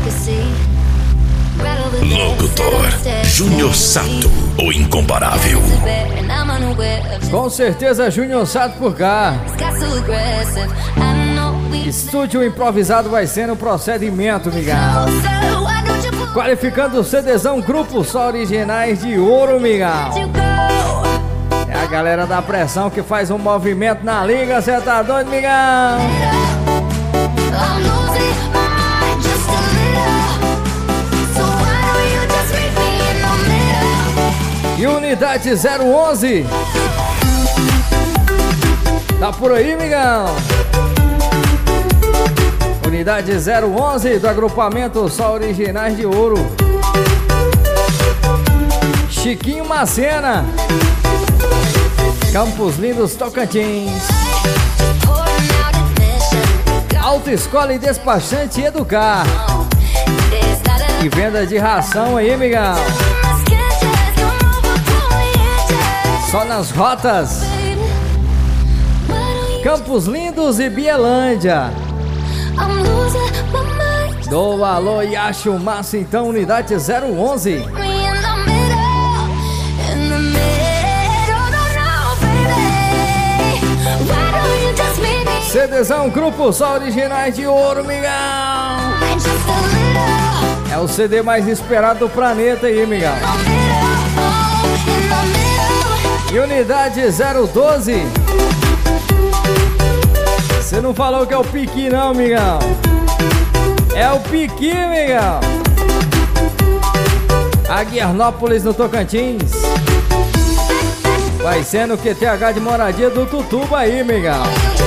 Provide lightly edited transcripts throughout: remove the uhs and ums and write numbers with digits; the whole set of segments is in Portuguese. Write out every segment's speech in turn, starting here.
Locutor Júnior Sato, o incomparável. Com certeza Júnior Sato por cá. Estúdio improvisado vai ser no procedimento, migão. Qualificando o CDzão Grupo Só Originais de Ouro, migão. É a galera da pressão que faz um movimento na liga, cê tá doido, migão? E Unidade 011 tá por aí, migão? Unidade 011 do agrupamento Só Originais de Ouro. Chiquinho Macena, Campos Lindos, Tocantins. Autoescola e Despachante Educar. E venda de ração aí, migão. Só nas rotas Campos Lindos e Bielândia. Do alô e acho massa então, Unidade 011. CDzão Grupo Só Originais de Ouro, migão. É o CD mais esperado do planeta aí, migão. E Unidade 012. Você não falou que é o Piqui não, migão. É o Piqui, migão. Aguiarnópolis no Tocantins. Vai ser no QTH de moradia do Tutuba aí, migão.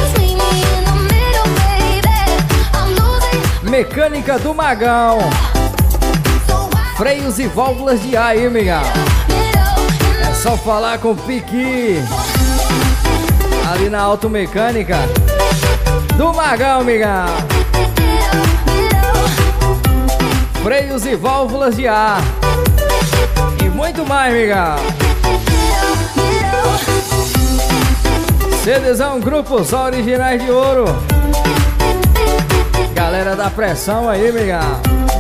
Mecânica do Magão. Freios e válvulas de ar aí, migão. É só falar com o Piqui. Ali na Automecânica do Magão, migão. Freios e válvulas de ar. E muito mais, migão. CDzão Grupo Só Originais de Ouro. Galera da pressão aí, migão.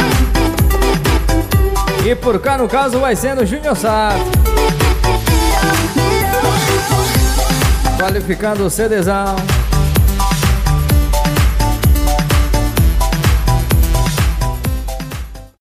E por cá no caso vai sendo Júnior Sato. Qualificando o CDzão.